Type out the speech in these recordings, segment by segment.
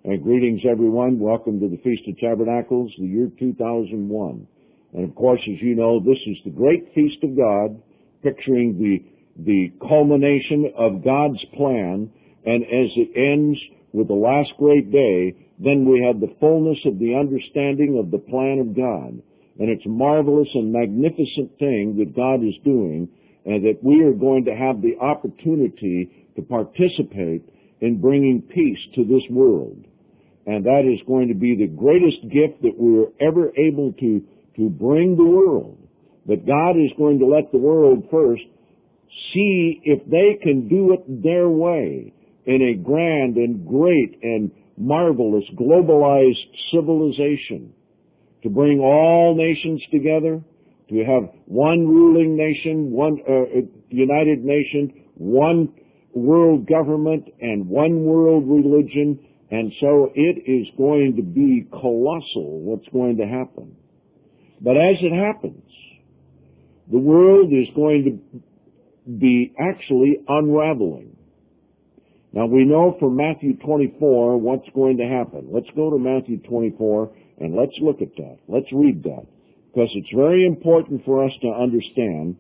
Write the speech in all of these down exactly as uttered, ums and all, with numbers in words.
And greetings, everyone. Welcome to the Feast of Tabernacles, the year two thousand one. And of course, as you know, this is the great feast of God, picturing the, the culmination of God's plan. And as it ends with the last great day, then we have the fullness of the understanding of the plan of God. And it's a marvelous and magnificent thing that God is doing, and that we are going to have the opportunity to participate in bringing peace to this world. And that is going to be the greatest gift that we were ever able to, to bring the world. But God is going to let the world first see if they can do it their way in a grand and great and marvelous globalized civilization, to bring all nations together, to have one ruling nation, one uh, united nation, one world government, and one world religion. And so it is going to be colossal what's going to happen. But as it happens, the world is going to be actually unraveling. Now, we know from Matthew twenty-four what's going to happen. Let's go to Matthew twenty-four and let's look at that. Let's read that, because it's very important for us to understand,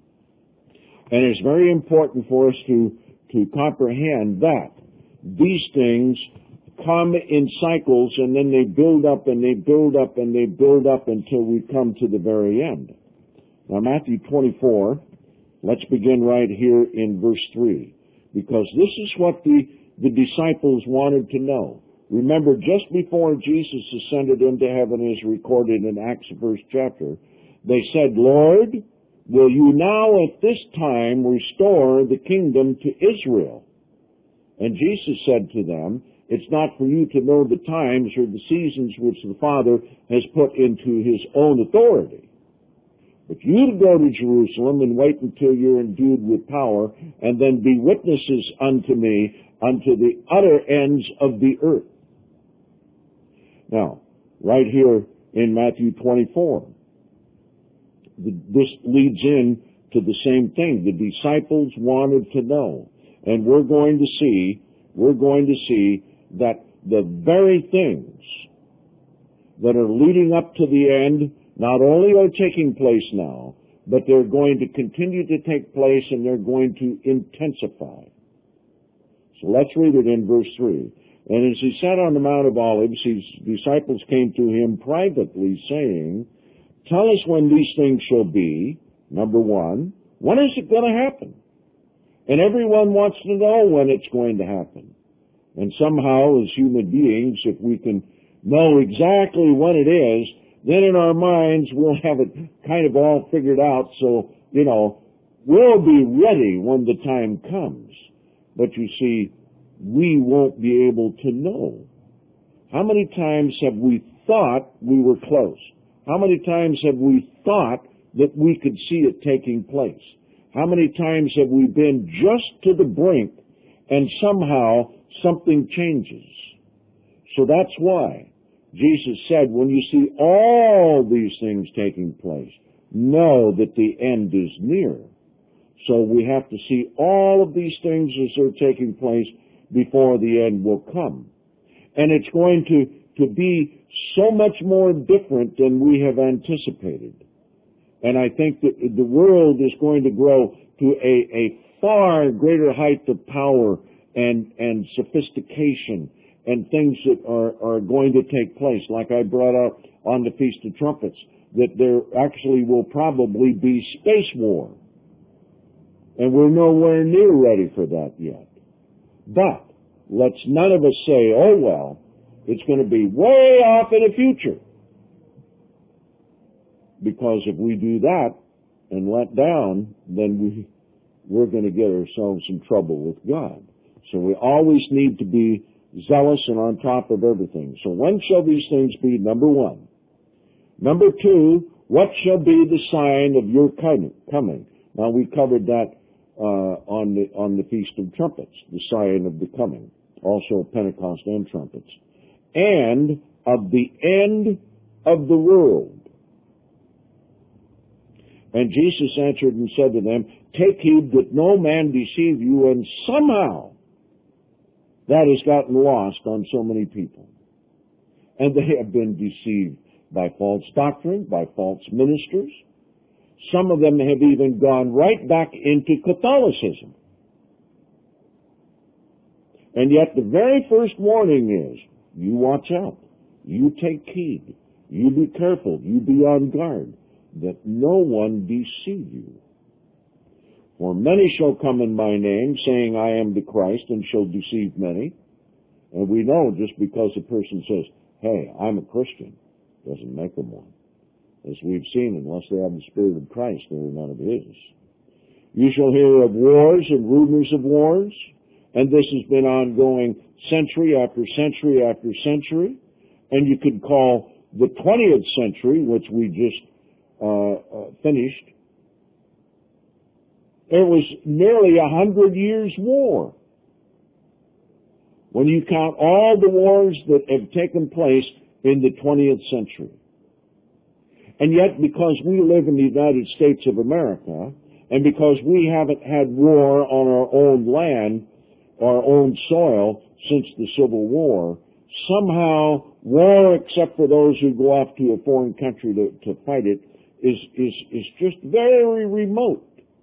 and it's very important for us to, to comprehend that these things come in cycles, and then they build up and they build up and they build up until we come to the very end. Now, Matthew twenty-four, let's begin right here in verse three. Because this is what the, the disciples wanted to know. Remember, just before Jesus ascended into heaven, as recorded in Acts, the first chapter, they said, "Lord, will you now at this time restore the kingdom to Israel?" And Jesus said to them, "It's not for you to know the times or the seasons which the Father has put into his own authority. But you go to Jerusalem and wait until you're endued with power, and then be witnesses unto me unto the utter ends of the earth." Now, right here in Matthew twenty-four, this leads in to the same thing. The disciples wanted to know. And we're going to see, we're going to see that the very things that are leading up to the end not only are taking place now, but they're going to continue to take place, and they're going to intensify. So let's read it in verse three. "And as he sat on the Mount of Olives, his disciples came to him privately, saying, 'Tell us when these things shall be.'" Number one, when is it going to happen? And everyone wants to know when it's going to happen. And somehow, as human beings, if we can know exactly when it is, then in our minds we'll have it kind of all figured out, so, you know, we'll be ready when the time comes. But you see, we won't be able to know. How many times have we thought we were close? How many times have we thought that we could see it taking place? How many times have we been just to the brink and somehow something changes? So that's why Jesus said, when you see all these things taking place, know that the end is near. So we have to see all of these things as they're taking place before the end will come. And it's going to, to be so much more different than we have anticipated. And I think that the world is going to grow to a, a far greater height of power and, and sophistication, and things that are, are going to take place, like I brought up on the Feast of Trumpets, that there actually will probably be space war. And we're nowhere near ready for that yet. But let's none of us say, "Oh, well, it's going to be way off in the future." Because if we do that and let down, then we, we're going to get ourselves in trouble with God. So we always need to be zealous and on top of everything. So when shall these things be? Number one. Number two, what shall be the sign of your coming? Now, we covered that uh, on the on the Feast of Trumpets, the sign of the coming, also Pentecost and trumpets, and of the end of the world. And Jesus answered and said to them, "Take heed that no man deceive you, and somehow That has gotten lost on so many people. And they have been deceived by false doctrine, by false ministers. Some of them have even gone right back into Catholicism. And yet the very first warning is, you watch out, you take heed, you be careful, you be on guard, that no one deceive you. For many shall come in my name, saying, I am the Christ, and shall deceive many. And we know just because a person says, hey, I'm a Christian, doesn't make them one. As we've seen, unless they have the Spirit of Christ, they are none of his. You shall hear of wars and rumors of wars, and this has been ongoing century after century after century. And you could call the twentieth century, which we just uh, uh, finished, it was nearly a hundred years' war. When you count all the wars that have taken place in the twentieth century. And yet, because we live in the United States of America, and because we haven't had war on our own land, our own soil, since the Civil War, somehow war, except for those who go off to a foreign country to, to fight it, is, is, is just very remote.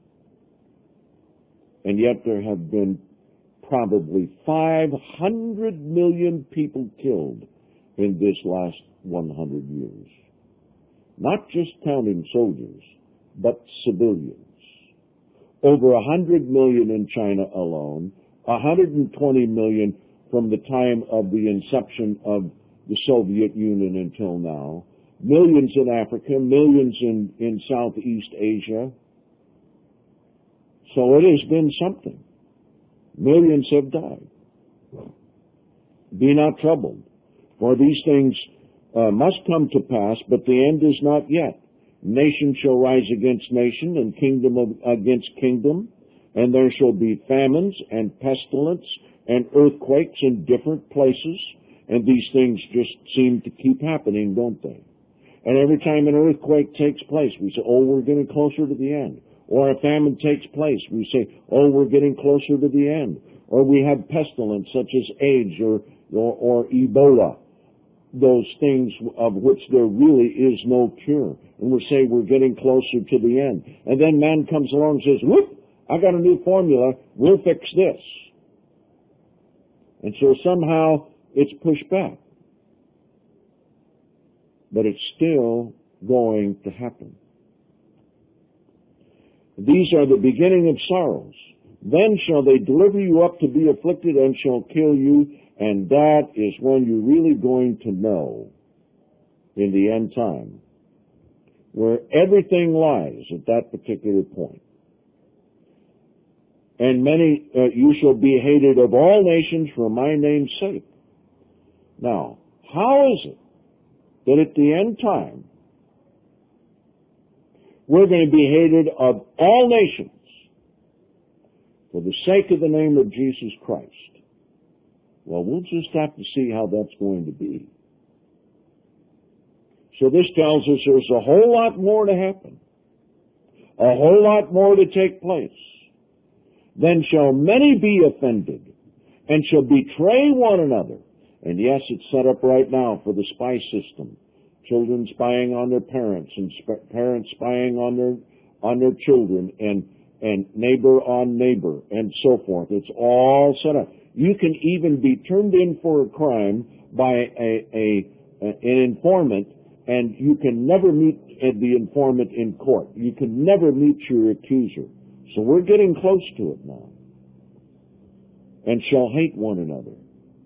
And yet there have been probably five hundred million people killed in this last one hundred years. Not just counting soldiers, but civilians. Over one hundred million in China alone, one hundred twenty million from the time of the inception of the Soviet Union until now, millions in Africa, millions in, in Southeast Asia. So it has been something. Millions have died. Be not troubled, for these things uh, must come to pass, but the end is not yet. Nation shall rise against nation, and kingdom of, against kingdom, and there shall be famines and pestilence and earthquakes in different places, and these things just seem to keep happening, don't they? And every time an earthquake takes place, we say, oh, we're getting closer to the end. Or a famine takes place, we say, oh, we're getting closer to the end. Or we have pestilence such as AIDS or, or, or Ebola, those things of which there really is no cure. And we say we're getting closer to the end. And then man comes along and says, whoop, I got a new formula, we'll fix this. And so somehow it's pushed back. But it's still going to happen. These are the beginning of sorrows. Then shall they deliver you up to be afflicted and shall kill you, and that is when you're really going to know in the end time where everything lies at that particular point. And many, uh, you shall be hated of all nations for my name's sake. Now, how is it that at the end time we're going to be hated of all nations for the sake of the name of Jesus Christ? Well, we'll just have to see how that's going to be. So this tells us there's a whole lot more to happen, a whole lot more to take place. Then shall many be offended, and shall betray one another. And yes, it's set up right now for the spy system. Children spying on their parents, and sp- parents spying on their on their children, and and neighbor on neighbor, and so forth. It's all set up. You can even be turned in for a crime by a, a, a an informant, and you can never meet the informant in court. You can never meet your accuser. So we're getting close to it now. And shall hate one another.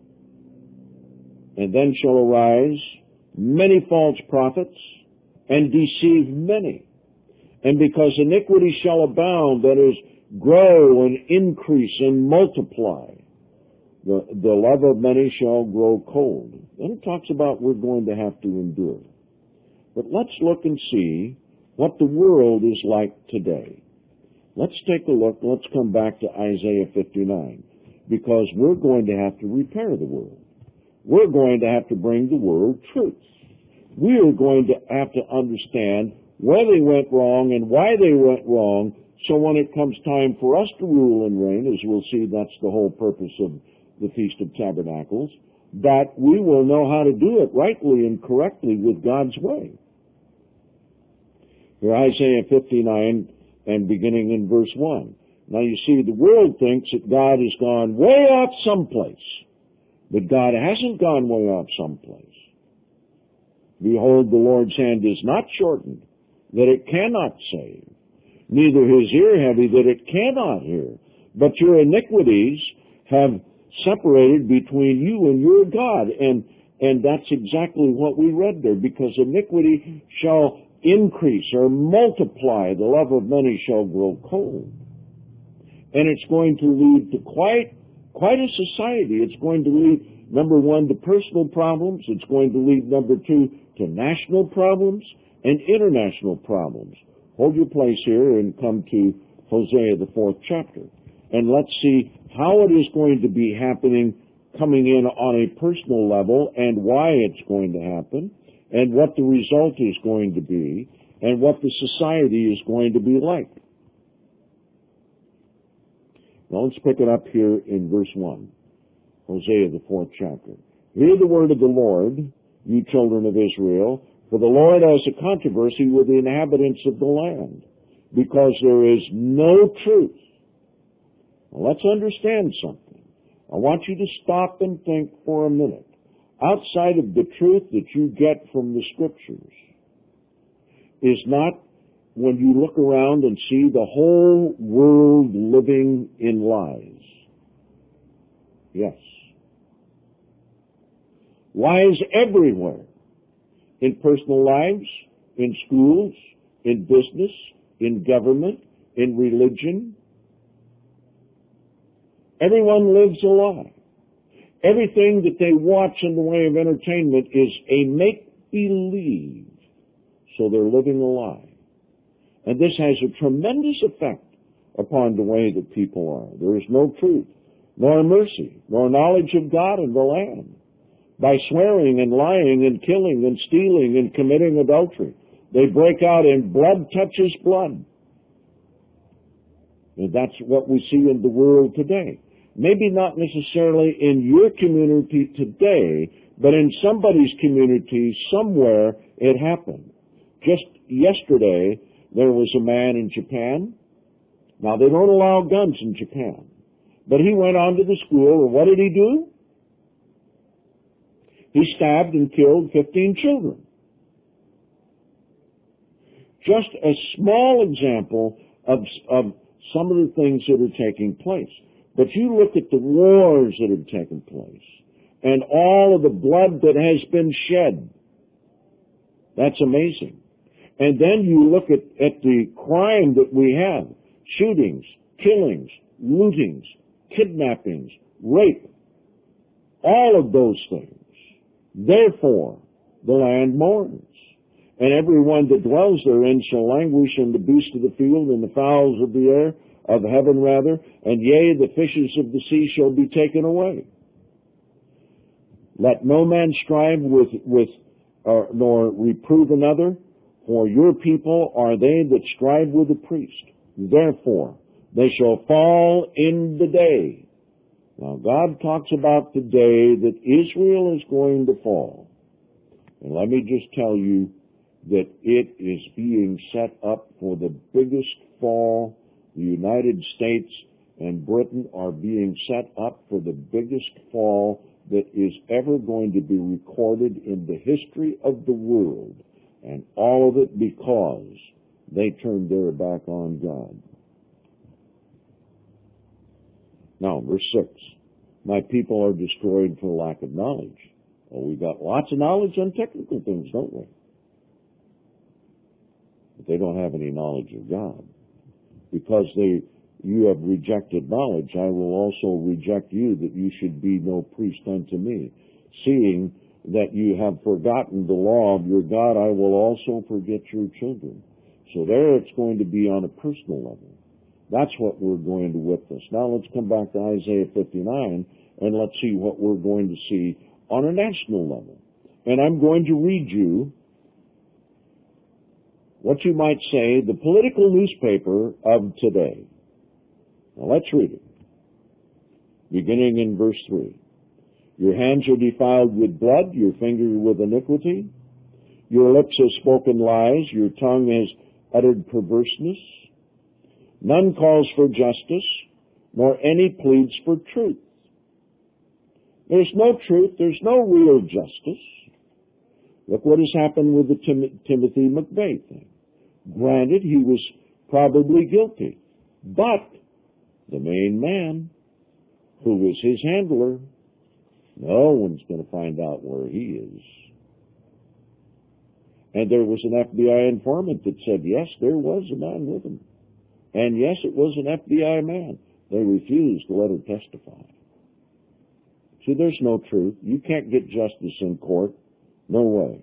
And then shall arise many false prophets, and deceive many. And because iniquity shall abound, that is, grow and increase and multiply, the, the love of many shall grow cold. Then it talks about we're going to have to endure. But let's look and see what the world is like today. Let's take a look. Let's come back to Isaiah fifty-nine, because we're going to have to repair the world. We're going to have to bring the world truth. We are going to have to understand where they went wrong and why they went wrong, so when it comes time for us to rule and reign, as we'll see, that's the whole purpose of the Feast of Tabernacles, that we will know how to do it rightly and correctly with God's way. Here, Isaiah fifty-nine, and beginning in verse one. Now you see, the world thinks that God has gone way off someplace, but God hasn't gone way off someplace. Behold, the Lord's hand is not shortened, that it cannot save, neither his ear heavy, that it cannot hear. But your iniquities have separated between you and your God. And, and that's exactly what we read there, because iniquity shall increase or multiply, the love of many shall grow cold. And it's going to lead to quite, quite a society. It's going to lead, number one, to personal problems. It's going to lead, number two, to national problems and international problems. Hold your place here and come to Hosea, the fourth chapter. And let's see how it is going to be happening, coming in on a personal level, and why it's going to happen, and what the result is going to be, and what the society is going to be like. Now let's pick it up here in verse one. Hosea, the fourth chapter. Hear the word of the Lord, you children of Israel, for the Lord has a controversy with the inhabitants of the land, because there is no truth. Now, let's understand something. I want you to stop and think for a minute. Outside of the truth that you get from the Scriptures is not when you look around and see the whole world living in lies. Yes. Lies everywhere. In personal lives, in schools, in business, in government, in religion. Everyone lives a lie. Everything that they watch in the way of entertainment is a make-believe. So they're living a lie. And this has a tremendous effect upon the way that people are. There is no truth, nor mercy, nor knowledge of God in the land. By swearing and lying and killing and stealing and committing adultery, they break out in blood touches blood. And that's what we see in the world today. Maybe not necessarily in your community today, but in somebody's community somewhere it happened. Just yesterday, there was a man in Japan. Now, they don't allow guns in Japan. But he went on to the school, and what did he do? He stabbed and killed fifteen children. Just a small example of, of some of the things that are taking place. But you look at the wars that have taken place and all of the blood that has been shed. That's amazing. And then you look at, at the crime that we have. Shootings, killings, lootings, kidnappings, rape. All of those things. Therefore, the land mourns. And everyone that dwells therein shall languish, and the beasts of the field, and the fowls of the air, of heaven rather, and yea, the fishes of the sea shall be taken away. Let no man strive with, with uh, nor reprove another, for your people are they that strive with the priest. Therefore, they shall fall in the day. Now, God talks about the day that Israel is going to fall. And let me just tell you that it is being set up for the biggest fall. The United States and Britain are being set up for the biggest fall that is ever going to be recorded in the history of the world. And all of it because they turned their back on God. Now, verse six. My people are destroyed for lack of knowledge. Well, we got lots of knowledge on technical things, don't we? But they don't have any knowledge of God. Because they, you have rejected knowledge, I will also reject you, that you should be no priest unto me. Seeing that you have forgotten the law of your God, I will also forget your children. So there it's going to be on a personal level. That's what we're going to witness. Now let's come back to Isaiah fifty-nine and let's see what we're going to see on a national level. And I'm going to read you what you might say the political newspaper of today. Now let's read it. beginning in verse three. Your hands are defiled with blood, your finger with iniquity. Your lips have spoken lies, your tongue has uttered perverseness. None calls for justice, nor any pleads for truth. There's no truth, there's no real justice. Look what has happened with the Tim- Timothy McVeigh thing. Granted, he was probably guilty, but the main man, who was his handler, no one's going to find out where he is. And there was an F B I informant that said, yes, there was a man with him. And yes, it was an F B I man. They refused to let her testify. See, there's no truth. You can't get justice in court. No way.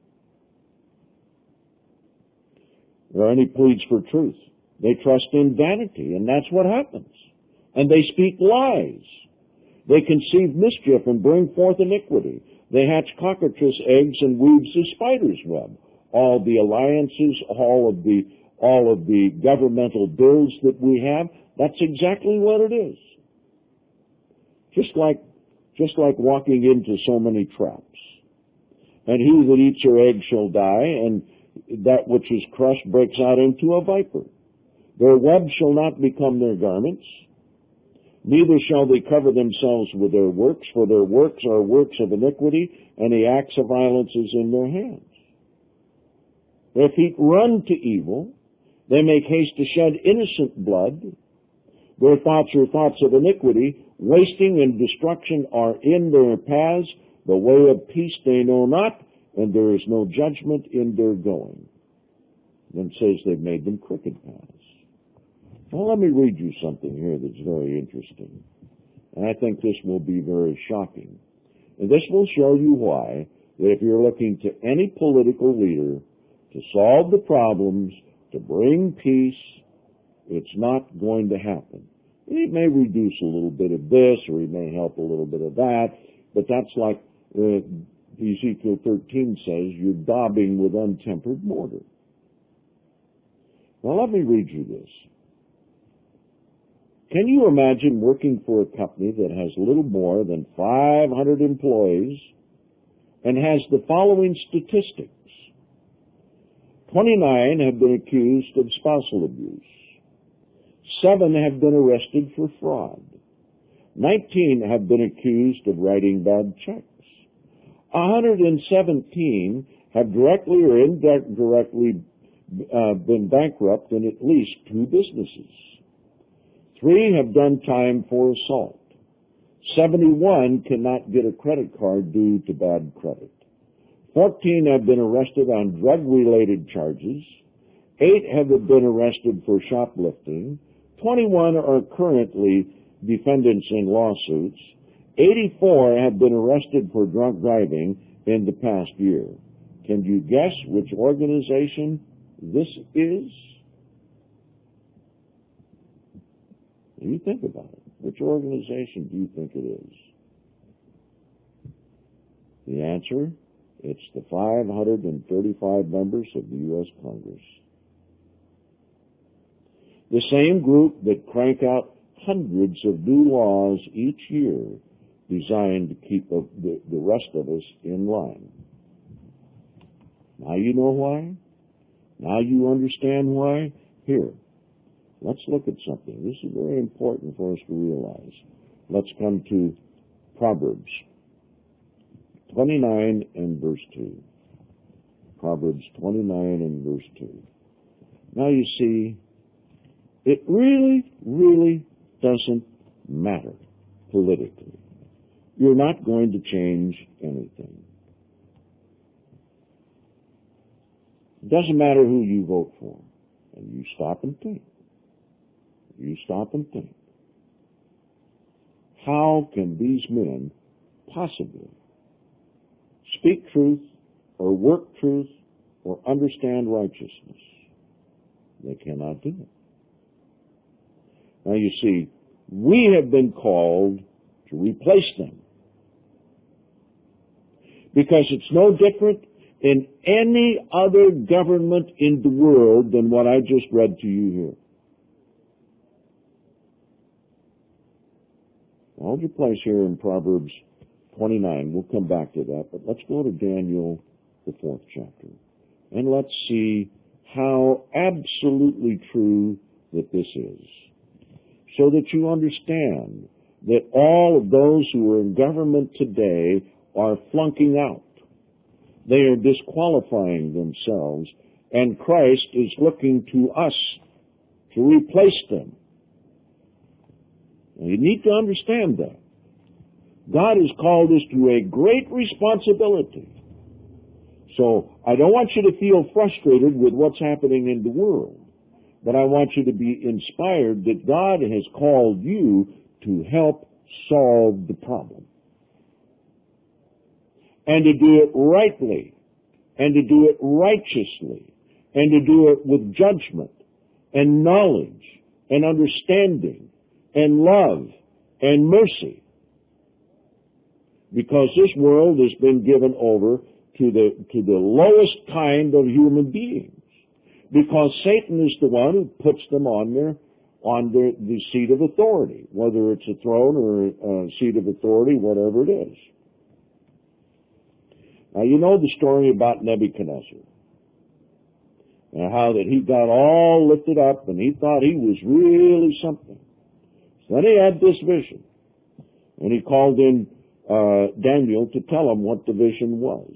There are any pleas for truth. They trust in vanity, and that's what happens. And they speak lies. They conceive mischief and bring forth iniquity. They hatch cockatrice eggs and weaves the spider's web. All the alliances, all of the all of the governmental bills that we have, that's exactly what it is. Just like just like walking into so many traps. And he that eats her egg shall die, and that which is crushed breaks out into a viper. Their web shall not become their garments, neither shall they cover themselves with their works, for their works are works of iniquity, and the acts of violence is in their hands. Their feet run to evil, they make haste to shed innocent blood. Their thoughts are thoughts of iniquity, wasting and destruction are in their paths. The way of peace they know not, and there is no judgment in their going. Then says they've made them crooked paths. Well, let me read you something here that's very interesting. And I think this will be very shocking. And this will show you why, that if you're looking to any political leader to solve the problems, to bring peace, it's not going to happen. He may reduce a little bit of this, or he may help a little bit of that, but that's like uh, Ezekiel thirteen says, you're daubing with untempered mortar. Now let me read you this. Can you imagine working for a company that has little more than five hundred employees and has the following statistics? twenty-nine have been accused of spousal abuse. Seven have been arrested for fraud. nineteen have been accused of writing bad checks. one hundred seventeen have directly or indirectly uh, been bankrupt in at least two businesses. Three have done time for assault. seventy-one cannot get a credit card due to bad credit. fourteen have been arrested on drug-related charges. Eight have been arrested for shoplifting. twenty-one are currently defendants in lawsuits. eighty-four have been arrested for drunk driving in the past year. Can you guess which organization this is? You think about it. Which organization do you think it is? The answer, it's the five hundred thirty-five members of the U S Congress. The same group that crank out hundreds of new laws each year designed to keep a, the, the rest of us in line. Now you know why? Now you understand why? Here, let's look at something. This is very important for us to realize. Let's come to Proverbs twenty-nine and verse two. Proverbs twenty-nine and verse two. Now you see, it really, really doesn't matter politically. You're not going to change anything. It doesn't matter who you vote for. And you stop and think. You stop and think. How can these men possibly speak truth or work truth or understand righteousness? They cannot do it. Now you see, we have been called to replace them. Because it's no different in any other government in the world than what I just read to you here. Hold your place here in Proverbs twenty-nine. We'll come back to that, but let's go to Daniel, the fourth chapter, and let's see how absolutely true that this is, so that you understand that all of those who are in government today are flunking out. They are disqualifying themselves, and Christ is looking to us to replace them. You need to understand that. God has called us to a great responsibility. So I don't want you to feel frustrated with what's happening in the world, but I want you to be inspired that God has called you to help solve the problem. And to do it rightly, and to do it righteously, and to do it with judgment, and knowledge, and understanding, and love, and mercy. Because this world has been given over to the, to the lowest kind of human beings. Because Satan is the one who puts them on their, on their, the seat of authority, whether it's a throne or a, a seat of authority, whatever it is. Now, you know the story about Nebuchadnezzar, and how that he got all lifted up, and he thought he was really something. So then he had this vision, and he called in uh, Daniel to tell him what the vision was.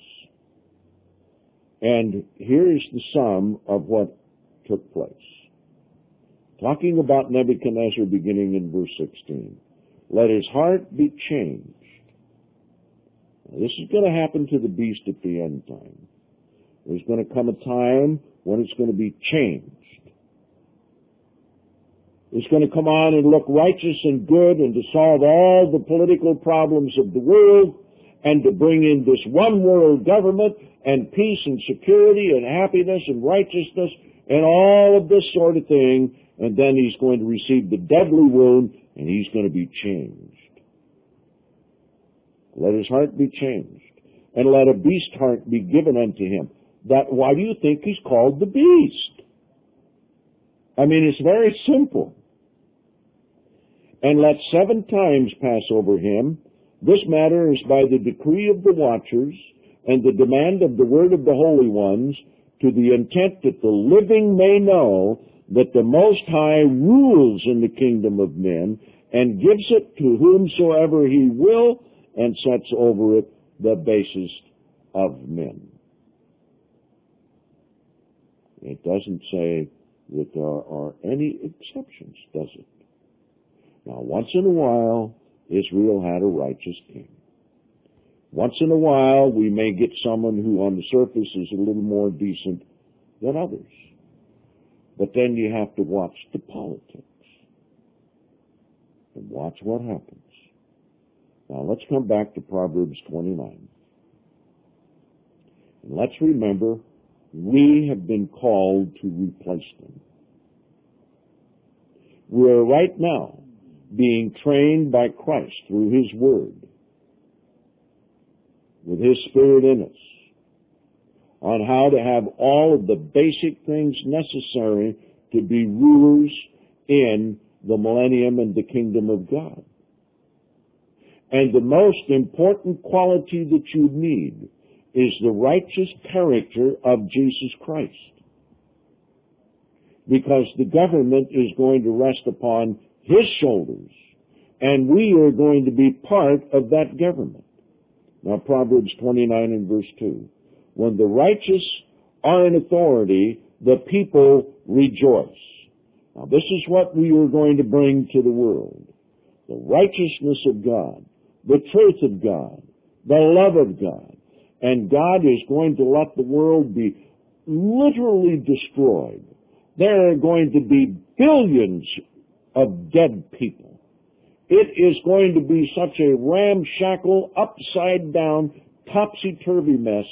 And here's the sum of what took place. Talking about Nebuchadnezzar beginning in verse sixteen. Let his heart be changed. Now, this is going to happen to the beast at the end time. There's going to come a time when it's going to be changed. It's going to come on and look righteous and good and to solve all the political problems of the world and to bring in this one world government and peace and security and happiness and righteousness and all of this sort of thing. And then he's going to receive the deadly wound and he's going to be changed. Let his heart be changed, and let a beast heart be given unto him. That, why do you think he's called the beast? I mean, it's very simple. And let seven times pass over him. This matter is by the decree of the watchers, and the demand of the word of the holy ones, to the intent that the living may know that the Most High rules in the kingdom of men, and gives it to whomsoever he will, and sets over it the basest of men. It doesn't say that there are any exceptions, does it? Now, once in a while, Israel had a righteous king. Once in a while, we may get someone who on the surface is a little more decent than others. But then you have to watch the politics and watch what happens. Now, let's come back to Proverbs twenty-nine. And let's remember, we have been called to replace them. We are right now being trained by Christ through His Word, with His Spirit in us, on how to have all of the basic things necessary to be rulers in the millennium and the kingdom of God. And the most important quality that you need is the righteous character of Jesus Christ. Because the government is going to rest upon His shoulders, and we are going to be part of that government. Now, Proverbs twenty-nine and verse two. When the righteous are in authority, the people rejoice. Now, this is what we are going to bring to the world. The righteousness of God, the truth of God, the love of God. And God is going to let the world be literally destroyed. There are going to be billions of dead people. It is going to be such a ramshackle, upside-down, topsy-turvy mess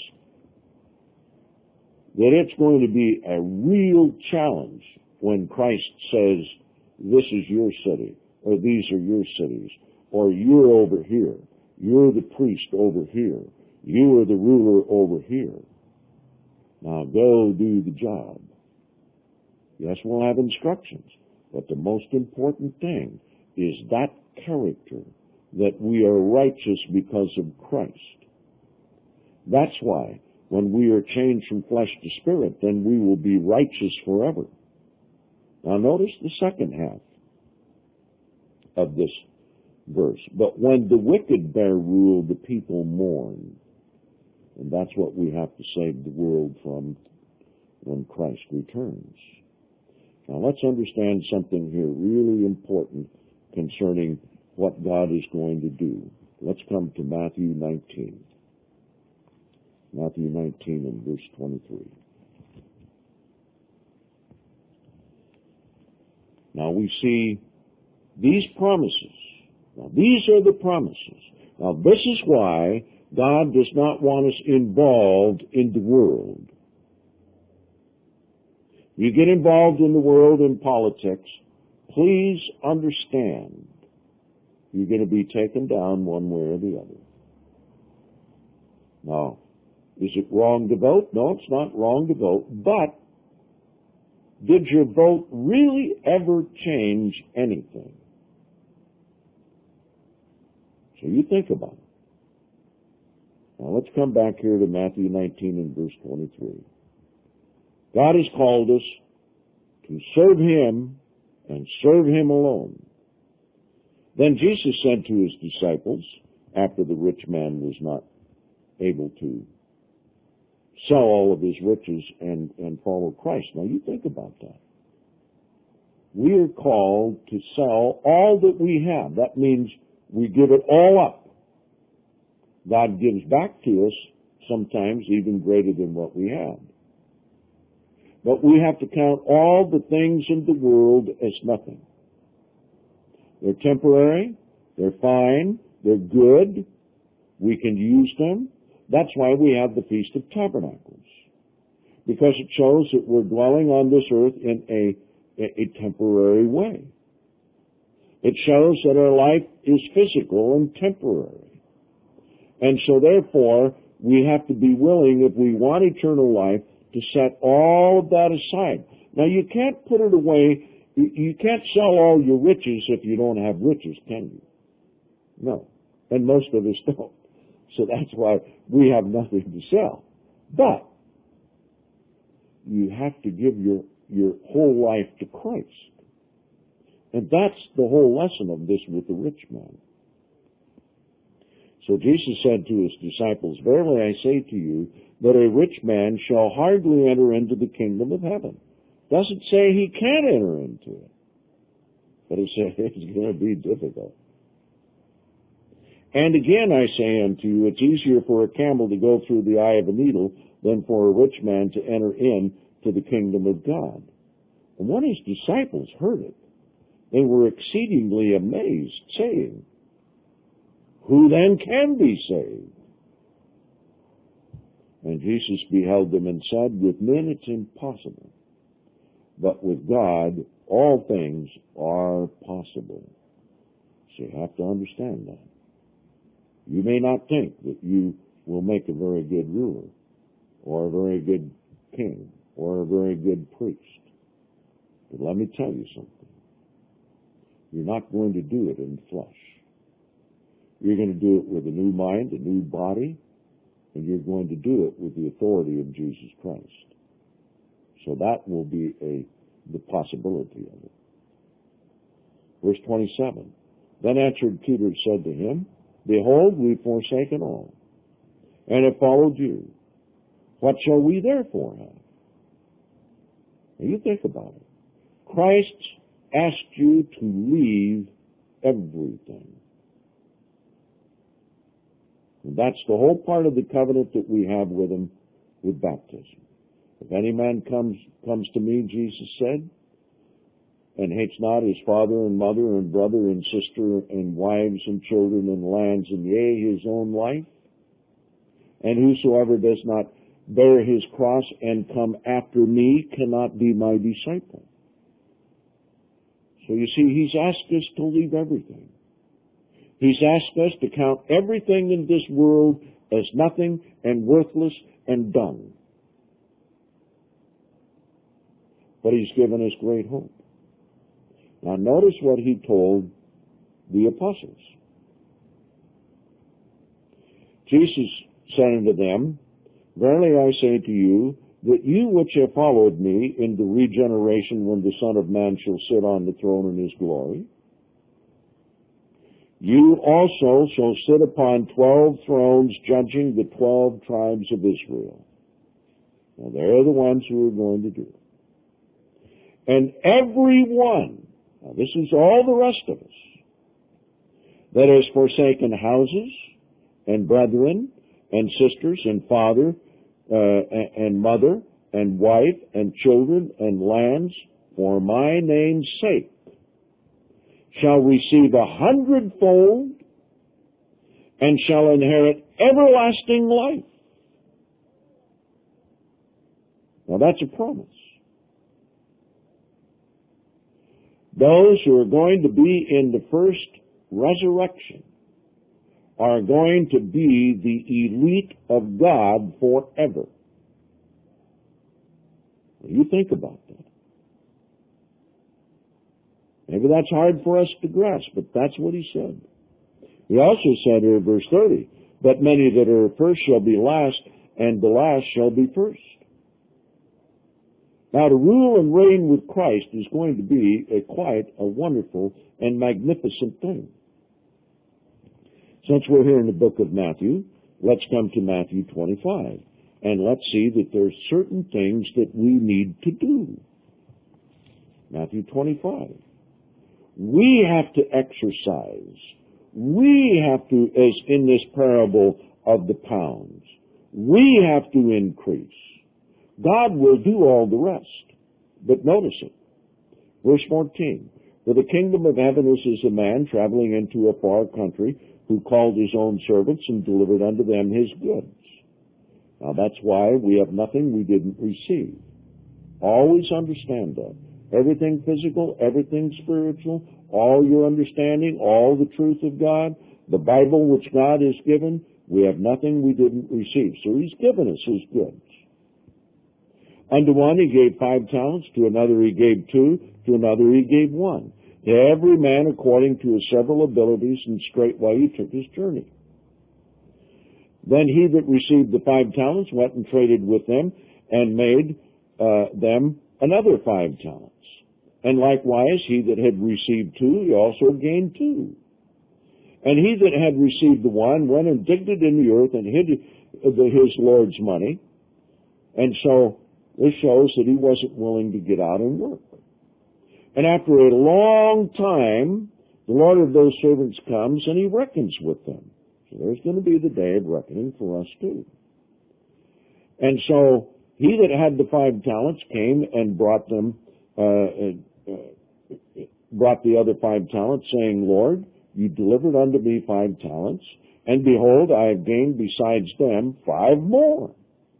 that it's going to be a real challenge when Christ says, this is your city, or these are your cities, or you're over here, you're the priest over here, you are the ruler over here. Now go do the job. Yes, we'll have instructions, but the most important thing is that character that we are righteous because of Christ. That's why when we are changed from flesh to spirit, then we will be righteous forever. Now notice the second half of this verse. But when the wicked bear rule, the people mourn. And that's what we have to save the world from when Christ returns. Now let's understand something here really important concerning what God is going to do. Let's come to Matthew nineteen. Matthew nineteen and verse twenty-three. Now we see these promises. Now these are the promises. Now this is why God does not want us involved in the world. You get involved in the world in politics, please understand you're going to be taken down one way or the other. Now, is it wrong to vote? No, it's not wrong to vote, but did your vote really ever change anything? So you think about it. Now let's come back here to Matthew nineteen and verse twenty-three. God has called us to serve Him and serve Him alone. Then Jesus said to His disciples, after the rich man was not able to sell all of his riches and, and follow Christ. Now you think about that. We are called to sell all that we have. That means we give it all up. God gives back to us sometimes even greater than what we have. But we have to count all the things in the world as nothing. They're temporary, they're fine, they're good, we can use them. That's why we have the Feast of Tabernacles, because it shows that we're dwelling on this earth in a, a temporary way. It shows that our life is physical and temporary. And so therefore, we have to be willing, if we want eternal life, to set all of that aside. Now you can't put it away. You can't sell all your riches if you don't have riches, can you? No. And most of us don't. So that's why we have nothing to sell. But you have to give your, your whole life to Christ. And that's the whole lesson of this with the rich man. So Jesus said to His disciples, verily I say to you, that a rich man shall hardly enter into the kingdom of heaven. Doesn't say he can't enter into it, but it says it's going to be difficult. And again I say unto you, it's easier for a camel to go through the eye of a needle than for a rich man to enter into the kingdom of God. And when His disciples heard it, they were exceedingly amazed, saying, who then can be saved? And Jesus beheld them and said, with men it's impossible, but with God all things are possible. So you have to understand that. You may not think that you will make a very good ruler, or a very good king, or a very good priest. But let me tell you something. You're not going to do it in the flesh. You're going to do it with a new mind, a new body, and you're going to do it with the authority of Jesus Christ. So that will be a the possibility of it. Verse twenty-seven. Then answered Peter and said to him, behold, we've forsaken all, and have followed you. What shall we therefore have? Now you think about it. Christ asked you to leave everything. And that's the whole part of the covenant that we have with Him with baptism. If any man comes comes to me, Jesus said, and hates not his father and mother and brother and sister and wives and children and lands and yea, his own life, and whosoever does not bear his cross and come after me cannot be my disciple. So you see, He's asked us to leave everything. He's asked us to count everything in this world as nothing and worthless and dung. But He's given us great hope. Now notice what He told the apostles. Jesus said unto them, Verily I say to you, that you which have followed me in the regeneration when the Son of Man shall sit on the throne in his glory, you also shall sit upon twelve thrones judging the twelve tribes of Israel. Now they're the ones who are going to do it. And every one, now this is all the rest of us, that has forsaken houses and brethren and sisters and father uh, and mother and wife and children and lands for my name's sake shall receive a hundredfold and shall inherit everlasting life. Now that's a promise. Those who are going to be in the first resurrection are going to be the elite of God forever. You think about that. Maybe that's hard for us to grasp, but that's what he said. He also said here in verse thirty, But many that are first shall be last, and the last shall be first. Now, to rule and reign with Christ is going to be a quite a wonderful and magnificent thing. Since we're here in the book of Matthew, let's come to Matthew twenty-five, and let's see that there's certain things that we need to do. Matthew twenty-five. We have to exercise. We have to, as in this parable of the pounds, we have to increase. God will do all the rest. But notice it. Verse fourteen. For the kingdom of heaven is as a man traveling into a far country, who called his own servants and delivered unto them his goods. Now that's why we have nothing we didn't receive. Always understand that. Everything physical, everything spiritual, all your understanding, all the truth of God, the Bible which God has given, we have nothing we didn't receive. So he's given us his goods. Unto one he gave five talents, to another he gave two, to another he gave one. To every man according to his several abilities, and straightway he took his journey. Then he that received the five talents went and traded with them, and made uh, them another five talents. And likewise he that had received two, he also gained two. And he that had received the one went and digged it in the earth and hid his Lord's money. And so this shows that he wasn't willing to get out and work. And after a long time, the Lord of those servants comes and he reckons with them. So there's going to be the day of reckoning for us too. And so he that had the five talents came and brought them, uh, uh, brought the other five talents, saying, Lord, you delivered unto me five talents, and behold, I have gained besides them five more.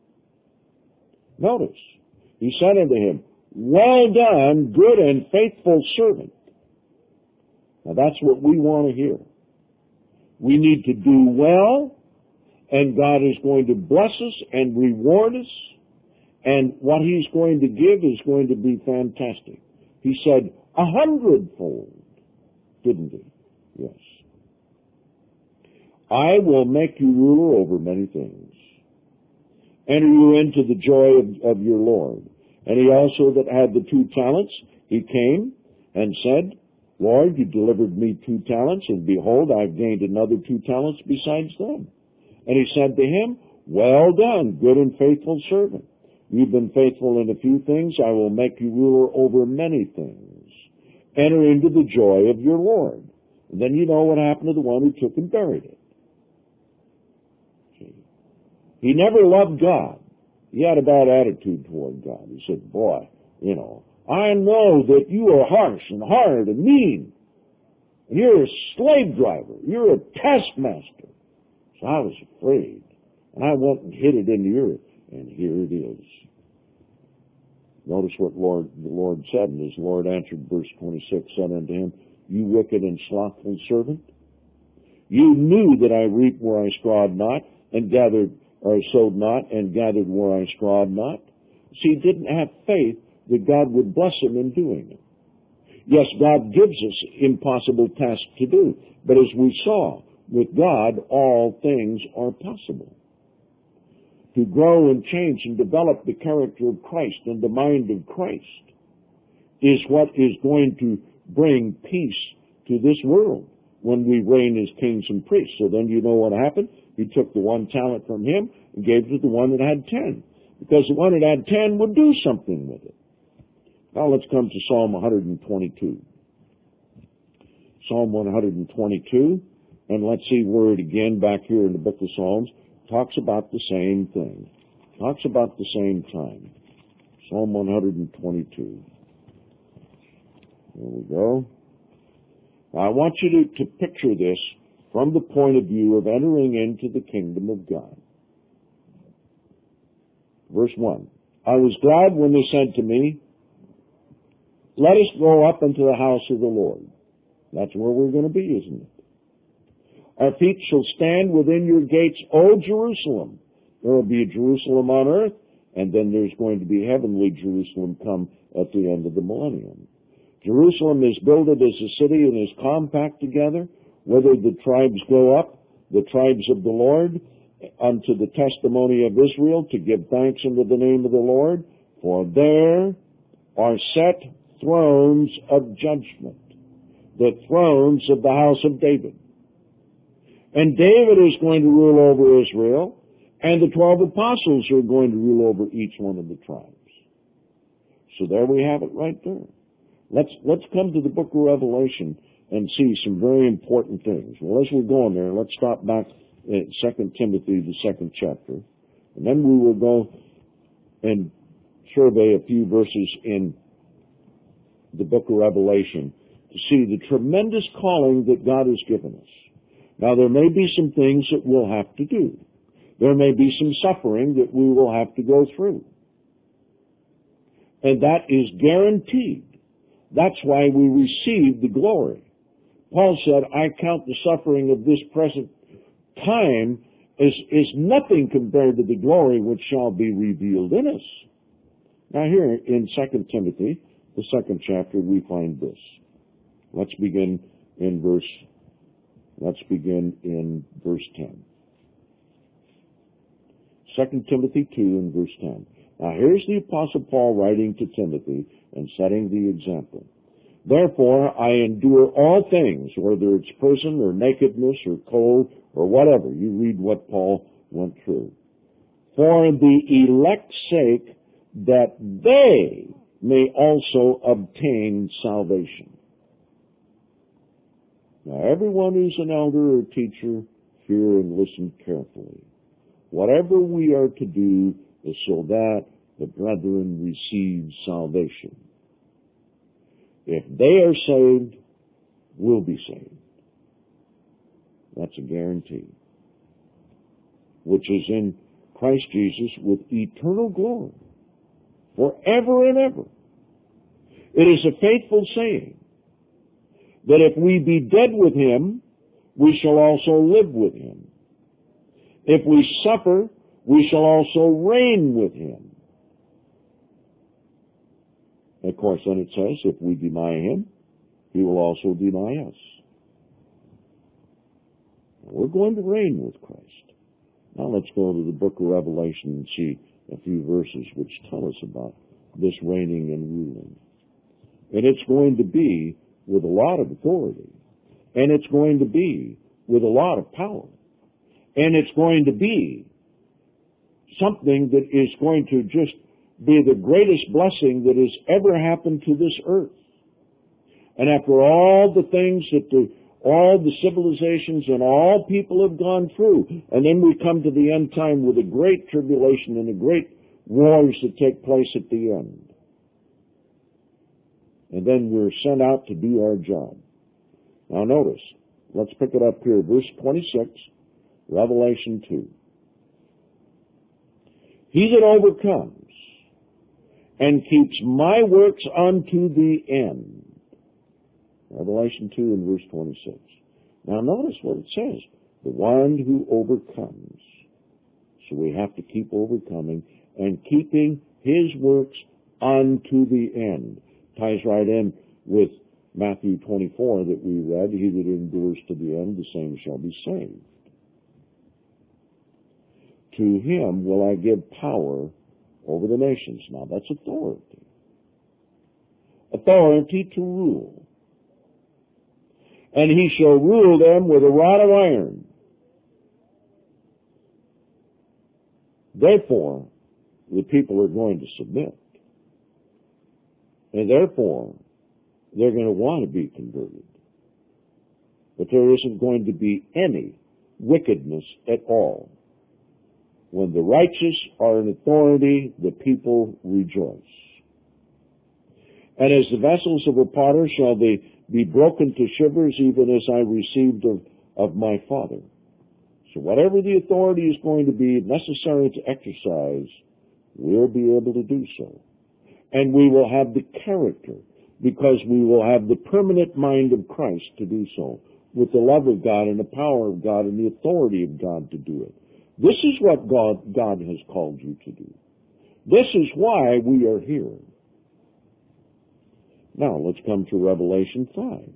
Notice, he said unto him, Well done, good and faithful servant. Now that's what we want to hear. We need to do well, and God is going to bless us and reward us, and what he's going to give is going to be fantastic. He said, a hundredfold, didn't he? Yes. I will make you ruler over many things. Enter you into the joy of, of your Lord. And he also that had the two talents, he came and said, Lord, you delivered me two talents, and behold, I've gained another two talents besides them. And he said to him, Well done, good and faithful servant. You've been faithful in a few things, I will make you ruler over many things. Enter into the joy of your Lord. And then you know what happened to the one who took and buried it. See? He never loved God. He had a bad attitude toward God. He said, boy, you know, I know that you are harsh and hard and mean. And you're a slave driver. You're a taskmaster. So I was afraid. And I went and hid it in the earth. And here it is. Notice what Lord, the Lord said. And his Lord answered, verse twenty-six, said unto him, You wicked and slothful servant, you knew that I reaped where I strawed not, and gathered, or sowed not, and gathered where I strawed not. See, he didn't have faith that God would bless him in doing it. Yes, God gives us impossible tasks to do, but as we saw, With God, all things are possible. To grow and change and develop the character of Christ and the mind of Christ is what is going to bring peace to this world when we reign as kings and priests. So then you know what happened? He took the one talent from him and gave it to the one that had ten, because the one that had ten would do something with it. Now let's come to Psalm one twenty-two. Psalm one twenty-two, and let's see where it again back here in the book of Psalms talks about the same thing. Talks about the same time. Psalm one twenty-two. There we go. Now I want you to, to picture this from the point of view of entering into the kingdom of God. Verse one. I was glad when they said to me, let us go up into the house of the Lord. That's where we're going to be, isn't it? Our feet shall stand within your gates, O Jerusalem. There will be a Jerusalem on earth, and then there's going to be heavenly Jerusalem come at the end of the millennium. Jerusalem is builded as a city and is compact together, whether the tribes go up, the tribes of the Lord, unto the testimony of Israel, to give thanks unto the name of the Lord, for there are set thrones of judgment, the thrones of the house of David. And David is going to rule over Israel, and the twelve apostles are going to rule over each one of the tribes. So there we have it right there. Let's, let's come to the book of Revelation and see some very important things. Well, as we're going there, let's stop back at Second Timothy, the second chapter, and then we will go and survey a few verses in the book of Revelation to see the tremendous calling that God has given us. Now, there may be some things that we'll have to do. There may be some suffering that we will have to go through. And that is guaranteed. That's why we receive the glory. Paul said, I count the suffering of this present time as, as nothing compared to the glory which shall be revealed in us. Now here in Second Timothy, the second chapter, we find this. Let's begin in verse, let's begin in verse ten. Second Timothy two and verse ten. Now here's the Apostle Paul writing to Timothy and setting the example. Therefore I endure all things, whether it's prison or nakedness or cold or whatever. You read what Paul went through. For the elect's sake, that they may also obtain salvation. Now everyone who's an elder or teacher, hear and listen carefully. Whatever we are to do is so that the brethren receive salvation. If they are saved, we'll be saved. That's a guarantee. Which is in Christ Jesus with eternal glory, forever and ever. It is a faithful saying that if we be dead with him, we shall also live with him. If we suffer, we shall also reign with him. Of course, then it says, if we deny him, he will also deny us. We're going to reign with Christ. Now let's go to the book of Revelation and see a few verses which tell us about this reigning and ruling. And it's going to be with a lot of authority. And it's going to be with a lot of power. And it's going to be something that is going to just be the greatest blessing that has ever happened to this earth. And after all the things that the, all the civilizations and all people have gone through, and then we come to the end time with a great tribulation and a great wars that take place at the end. And then we're sent out to do our job. Now notice, let's pick it up here, verse twenty-six, Revelation two. He that overcomes and keeps my works unto the end. Revelation two and verse twenty-six. Now notice what it says. The one who overcomes. So we have to keep overcoming and keeping his works unto the end. Ties right in with Matthew twenty-four that we read, he that endures to the end, the same shall be saved. To him will I give power over the nations. Now that's authority. Authority to rule. And he shall rule them with a rod of iron. Therefore, the people are going to submit. And therefore, they're going to want to be converted. But there isn't going to be any wickedness at all. When the righteous are in authority, the people rejoice. And as the vessels of a potter shall they be broken to shivers, even as I received of, of my Father. So whatever the authority is going to be necessary to exercise, we'll be able to do so. And we will have the character, because we will have the permanent mind of Christ to do so, with the love of God and the power of God and the authority of God to do it. This is what God, God has called you to do. This is why we are here. Now, let's come to Revelation five.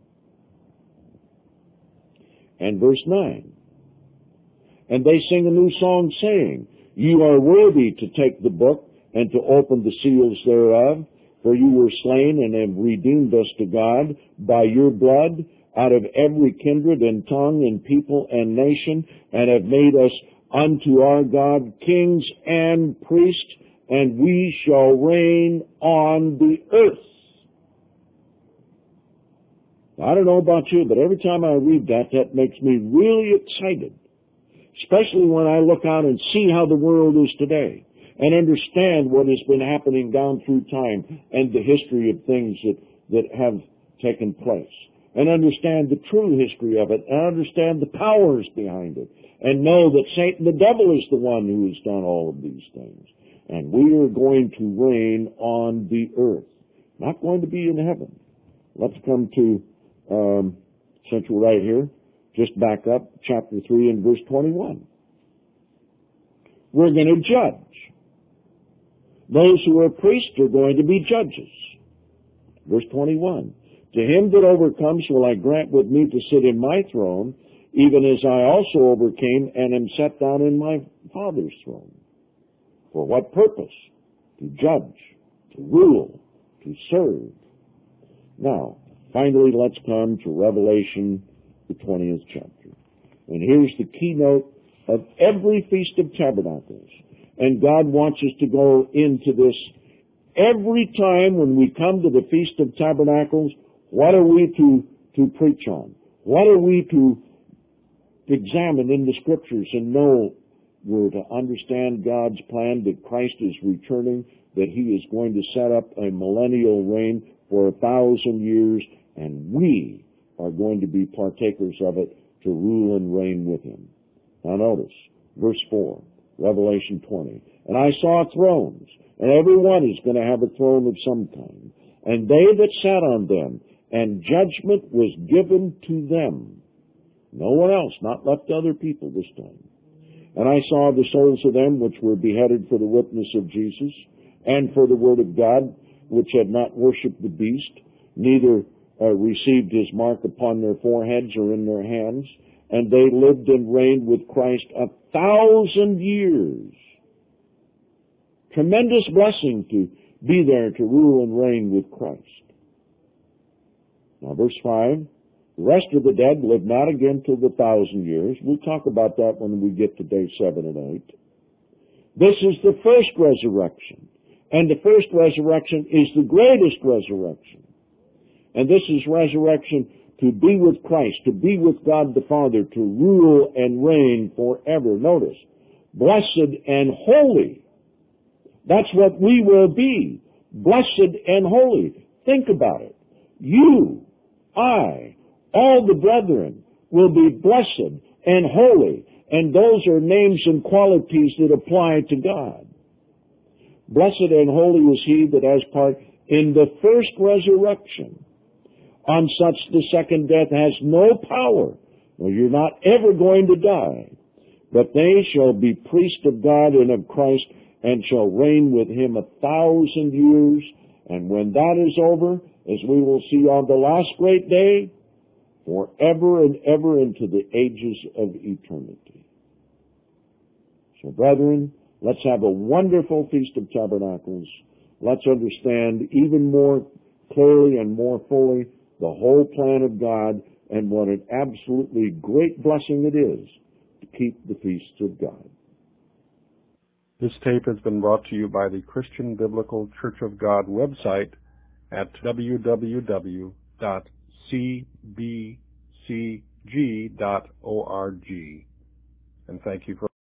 And verse nine. And they sing a new song, saying, You are worthy to take the book and to open the seals thereof, for you were slain and have redeemed us to God by your blood out of every kindred and tongue and people and nation, and have made us unto our God kings and priests, and we shall reign on the earth. Now, I don't know about you, but every time I read that, that makes me really excited, especially when I look out and see how the world is today and understand what has been happening down through time and the history of things that, that have taken place, and understand the true history of it, and understand the powers behind it, and know that Satan, the devil, is the one who has done all of these things. And we are going to reign on the earth, not going to be in heaven. Let's come to, um, since we're right here, just back up, chapter three and verse twenty-one. We're going to judge. Those who are priests are going to be judges. Verse twenty-one. To him that overcomes will I grant with me to sit in my throne, even as I also overcame and am set down in my Father's throne. For what purpose? To judge, to rule, to serve. Now, finally, let's come to Revelation, the twentieth chapter. And here's the keynote of every Feast of Tabernacles. And God wants us to go into this every time when we come to the Feast of Tabernacles. What are we to, to preach on? What are we to examine in the Scriptures and know? We're to understand God's plan that Christ is returning, that he is going to set up a millennial reign for a thousand years, and we are going to be partakers of it to rule and reign with him. Now notice, verse four, Revelation twenty. And I saw thrones, and every one is going to have a throne of some kind. And they that sat on them, and judgment was given to them. No one else, not left to other people this time. And I saw the souls of them which were beheaded for the witness of Jesus, and for the word of God, which had not worshipped the beast, neither uh, received his mark upon their foreheads or in their hands. And they lived and reigned with Christ a thousand years. Tremendous blessing to be there to rule and reign with Christ. Now, verse five, the rest of the dead lived not again till the thousand years. We'll talk about that when we get to day seven and eight. This is the first resurrection. And the first resurrection is the greatest resurrection. And this is resurrection to be with Christ, to be with God the Father, to rule and reign forever. Notice, blessed and holy. That's what we will be. Blessed and holy. Think about it. You, I, all the brethren will be blessed and holy. And those are names and qualities that apply to God. Blessed and holy is he that has part in the first resurrection. On such the second death has no power. Well, you're not ever going to die. But they shall be priests of God and of Christ, and shall reign with him a thousand years. And when that is over, as we will see on the last great day, forever and ever into the ages of eternity. So, brethren, let's have a wonderful Feast of Tabernacles. Let's understand even more clearly and more fully the whole plan of God and what an absolutely great blessing it is to keep the feasts of God. This tape has been brought to you by the Christian Biblical Church of God website at w w w dot c b c g dot org. And thank you for